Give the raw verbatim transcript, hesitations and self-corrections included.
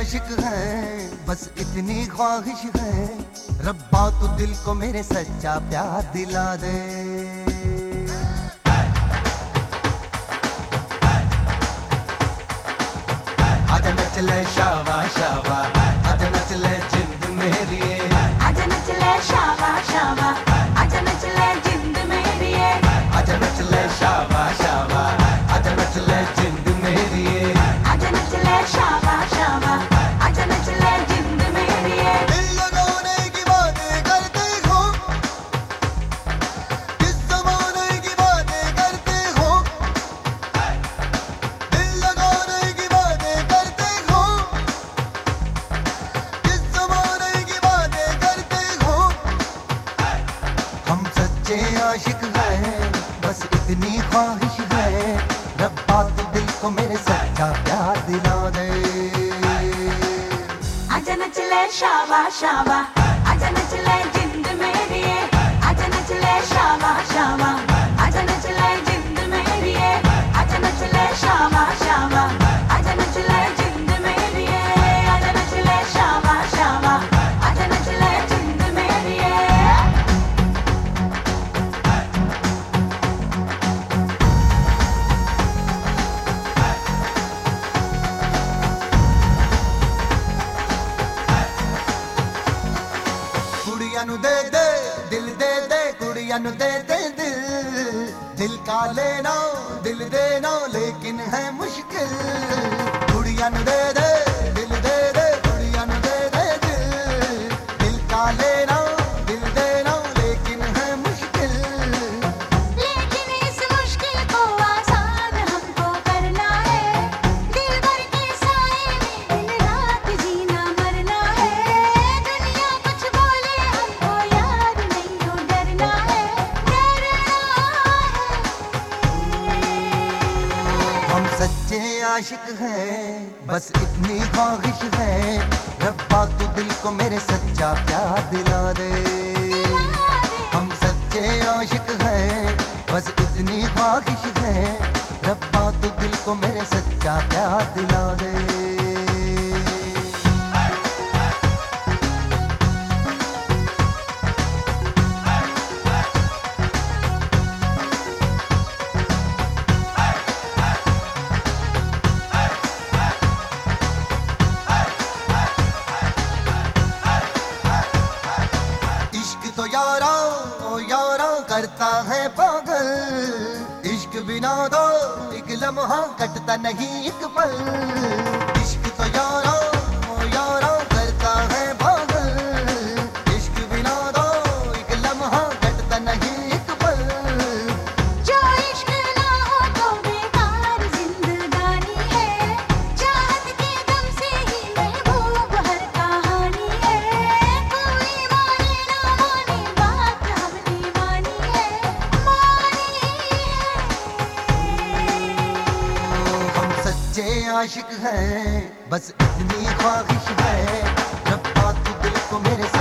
आशिक हैं, बस इतनी ख्वाहिश है, रब्बा तू दिल को मेरे सच्चा प्यार दिला दे। आजा नच ले शाबा शाबा, आजा नच ले जिंद मेरी, आजा नच ले शाबा शाबा, आजा नच ले जिंद मेरी, आजा नच ले शाबा शाबा, आजा नच ले जिंद मेरी, आजा नच ले शाबा शाबा, आजा नच ले जिंद मेरी। दिल लगाने की बातें करते हो, किस जमाने की बातें करते हो, दिल लगाने की बातें करते हो, किस जमाने की बातें करते हो। हम सच्चे आशिक हैं, बस इतनी ख्वाहिश है, रब्बा तू दिल को मेरे सच्चा प्यार दिला दे। आजा नच ले शाबा शाबा, आजा नच ले जिंद मेरी, आजा नच ले शाबा शाबा, आजा नच ले जिंद मेरी, आजा नच ले शाबा शाबा, आजा नच ले जिंद मेरी, आजा नच ले शाबा शाबा, आजा नच ले जिंद मेरी। कुड़ियां नु दे दे दिल, दे दे कुड़ियां नु दे दे दिल, दिल का लेना दिल देना लेकिन है मुश्किल। कुड़ियां नु दे दे दिल, दे दे कुड़ियां नु दे दे दिल, दिल का लेना दिल देना लेकिन है मुश्किल। लेकिन इस मुश्किल को आसान हमको करना है, दिल भर के साए में दिन रात जीना मरना है। दुनिया कुछ बोले हमको यार नहीं हो डरना है, डरना है। हम सच्चे आशिक हैं, बस इतनी ख्वाहिश है, रब्बा तू दिल को मेरे सच्चा प्यार दिला दे। हम सच्चे आशिक हैं, बस इतनी ख्वाहिश है, रब्बा तू दिल को मेरे सच्चा प्यार दिला दे। इश्क तो यारा ओ यारा करता है पागल, इश्क बिना तो एक लम्हा कटता नहीं एक पल। इश्क तो यारा ओ यारा करता है पागल, इश्क बिना तो एक लम्हा कटता नहीं एक पल। जो इश्क ना हो तो बेकार जिंदगानी है, चाहत के दम से ही महबूब हर कहानी है। कोई माने ना माने बात हमने मानी है, मानी है। हम सच्चे आशिक हैं, बस इतनी ख्वाहिश है, रब्बा तू दिल को मेरे